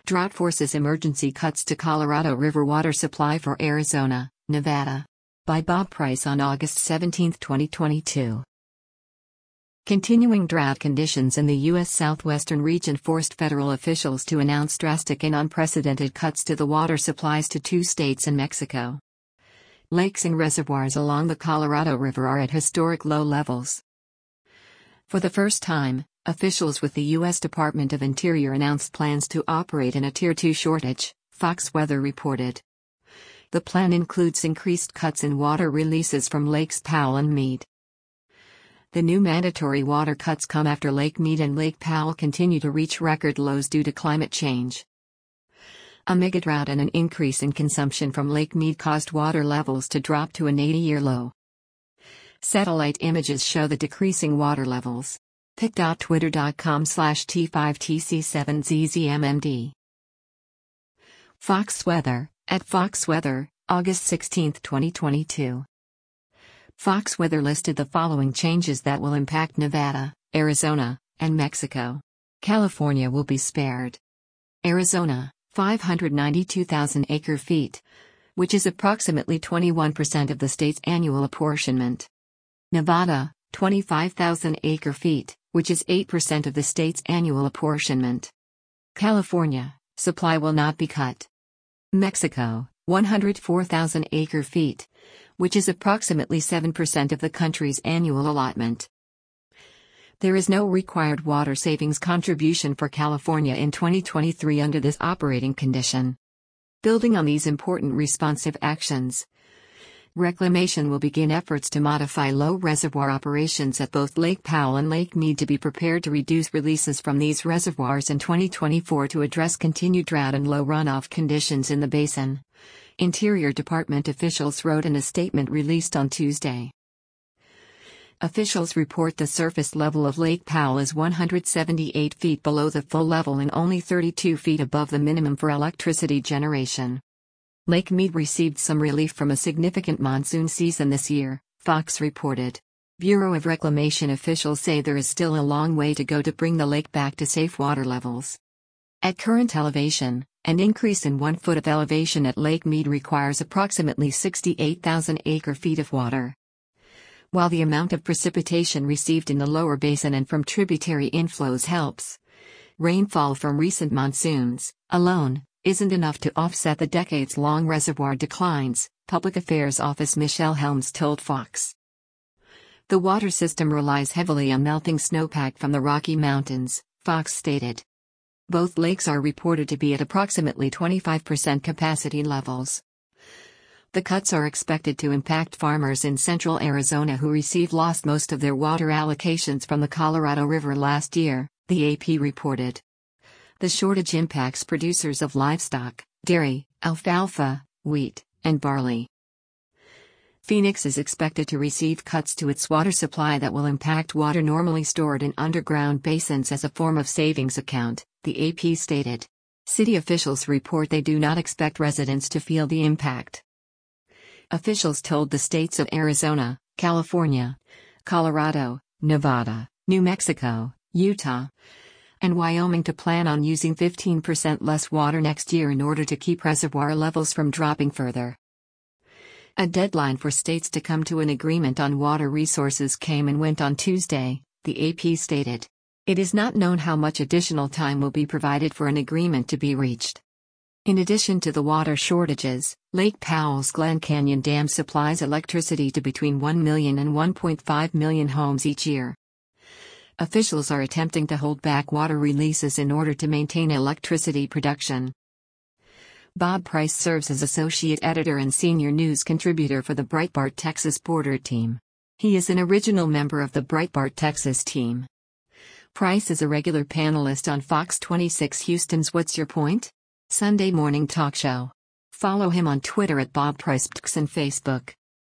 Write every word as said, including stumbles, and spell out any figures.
Drought forces emergency cuts to Colorado River water supply for Arizona, Nevada. By Bob Price on August seventeenth, twenty twenty-two. Continuing drought conditions in the U S southwestern region forced federal officials to announce drastic and unprecedented cuts to the water supplies to two states and Mexico. Lakes and reservoirs along the Colorado River are at historic low levels. For the first time, officials with the U S Department of Interior announced plans to operate in a Tier two shortage, Fox Weather reported. The plan includes increased cuts in water releases from Lakes Powell and Meade. The new mandatory water cuts come after Lake Meade and Lake Powell continue to reach record lows due to climate change. A megadrought and an increase in consumption from Lake Meade caused water levels to drop to an eighty-year low. Satellite images show the decreasing water levels. pic.twitter.com slash T5TC7ZZMMD. Fox Weather, at Fox Weather, August sixteenth, twenty twenty-two. Fox Weather listed the following changes that will impact Nevada, Arizona, and Mexico. California will be spared. Arizona, five hundred ninety-two thousand acre-feet, which is approximately twenty-one percent of the state's annual apportionment. Nevada, twenty-five thousand acre-feet, which is eight percent of the state's annual apportionment. California, supply will not be cut. Mexico, one hundred four thousand acre-feet, which is approximately seven percent of the country's annual allotment. There is no required water savings contribution for California in twenty twenty-three under this operating condition. Building on these important responsive actions, Reclamation will begin efforts to modify low reservoir operations at both Lake Powell and Lake Meade to be prepared to reduce releases from these reservoirs in twenty twenty-four to address continued drought and low runoff conditions in the basin. Interior Department officials wrote in a statement released on Tuesday. Officials report the surface level of Lake Powell is one hundred seventy-eight feet below the full level and only thirty-two feet above the minimum for electricity generation. Lake Meade received some relief from a significant monsoon season this year, Fox reported. Bureau of Reclamation officials say there is still a long way to go to bring the lake back to safe water levels. At current elevation, an increase in one foot of elevation at Lake Meade requires approximately sixty-eight thousand acre-feet of water. While the amount of precipitation received in the lower basin and from tributary inflows helps, rainfall from recent monsoons, alone, isn't enough to offset the decades-long reservoir declines, Public Affairs Office Michelle Helms told Fox. The water system relies heavily on melting snowpack from the Rocky Mountains, Fox stated. Both lakes are reported to be at approximately twenty-five percent capacity levels. The cuts are expected to impact farmers in central Arizona who received lost most of their water allocations from the Colorado River last year, the A P reported. The shortage impacts producers of livestock, dairy, alfalfa, wheat, and barley. Phoenix is expected to receive cuts to its water supply that will impact water normally stored in underground basins as a form of savings account, the A P stated. City officials report they do not expect residents to feel the impact. Officials told the states of Arizona, California, Colorado, Nevada, New Mexico, Utah, and Wyoming to plan on using fifteen percent less water next year in order to keep reservoir levels from dropping further. A deadline for states to come to an agreement on water resources came and went on Tuesday, the A P stated. It is not known how much additional time will be provided for an agreement to be reached. In addition to the water shortages, Lake Powell's Glen Canyon Dam supplies electricity to between one million and one point five million homes each year. Officials are attempting to hold back water releases in order to maintain electricity production. Bob Price serves as associate editor and senior news contributor for the Breitbart Texas Border Team. He is an original member of the Breitbart Texas team. Price is a regular panelist on Fox twenty-six Houston's What's Your Point? Sunday morning talk show. Follow him on Twitter at Bob Price and Facebook.